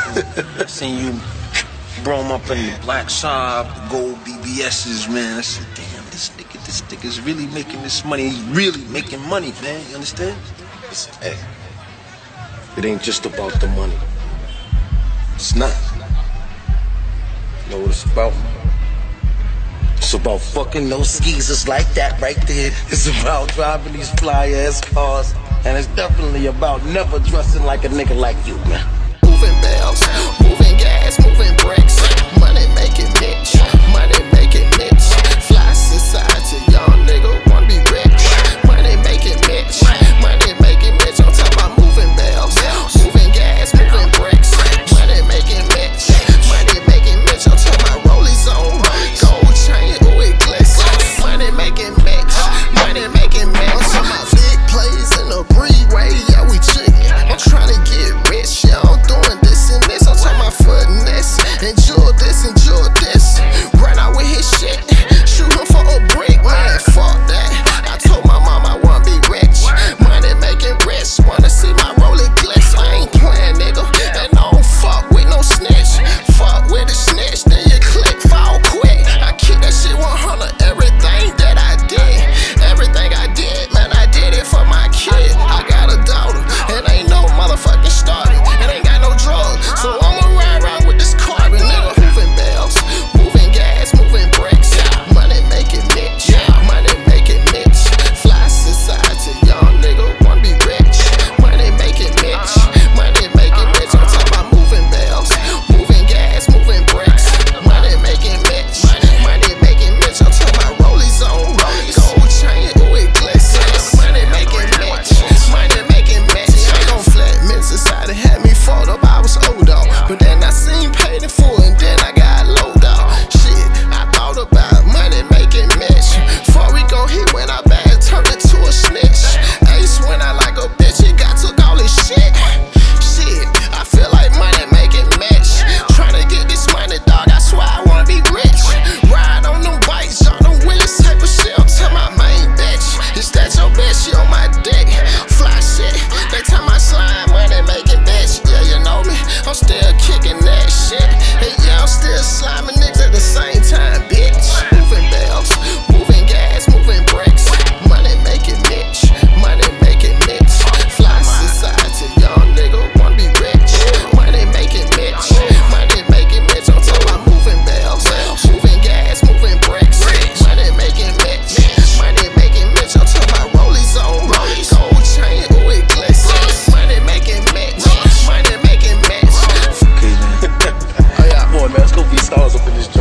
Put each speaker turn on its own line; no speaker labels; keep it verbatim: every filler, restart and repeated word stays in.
I seen you brought him up in the black Saab, the gold B B S's, man. I said, damn, this nigga, this nigga's really making this money. He's really making money, man. You understand?
Listen, hey, it ain't just about the money. It's not. You know what it's about? It's about fucking those skeezers like that right there. It's about driving these fly-ass cars. And it's definitely about never dressing like a nigga like you, man.
Moving bells, moving gas, moving bricks. Money making bitch, money making bitch. Fly society, young nigga wanna be rich. Money making bitch, money making bitch. I'm talking about moving bells, moving gas, moving bricks. Money making bitch, money making bitch. I'm talking about rollies on, gold chain, ooh it glistens. Money making bitch, money making bitch. I'm talking about big plays in the freeway, yeah we chicken. I'm trying to get rich, yeah I'm doing this and this. I'm talking about finesse, enjoy this, enjoy this. Run out with his shit, shoot him for a brick, man. Fuck that. I told my mom I wanna be rich, money making rich. Wanna see my rolling glitz. I ain't playing, nigga, and I don't fuck with no snitch. Fuck with a snitch, then you click fall quick. I keep that shit one hundred. Everything that I did, everything I did, man, I did it for my kid. I got a daughter, and ain't no motherfucking starter. It ain't got no drugs, so I'ma ride around with this carbon, nigga. Moving bells, moving gas, moving bricks. Money making bitch, money making bitch. Fly society, young nigga wanna be rich. Money making bitch, money making bitch. I'm talking about moving bells, moving gas, moving bricks. Money making bitch, money making bitch. I'm talking about rollies on, gold chain, ooh it glistens. Money making bitch, money making bitch. I gon' flat mid society had me fucked up. I was old dog, but then I seen paid in full and then I got low dog. Shit, I thought about money making bitch. Before we go, he went out bad, turned into a snitch. Ace when I like a bitch, he got took all his shit. Shit, I feel like money making bitch. Tryna get this money, dog. I swear I wanna be rich. Ride on them bikes, on them wheels, type of shit. I'm tell my main bitch, is that your bitch? She on my dick. Fly shit, they tell my slime money making bitch. Yeah, you know me, I'm still kicking that shit. Hey, yeah, I'm still sliming niggas at the same time, bitch. Moving bells, moving gas, moving bricks. Money making bitch, money making bitch. Fly society, young nigga wanna be rich. Money making bitch, money making bitch. I'm talking about moving bells, moving gas, moving bricks. Money making bitch, money making bitch. I'm talking about rollies on, gold chain, ooh it glistens. Money making bitch, money making bitch.
Okay, man. Oh yeah, boy, man, let's go be stars up in this joint.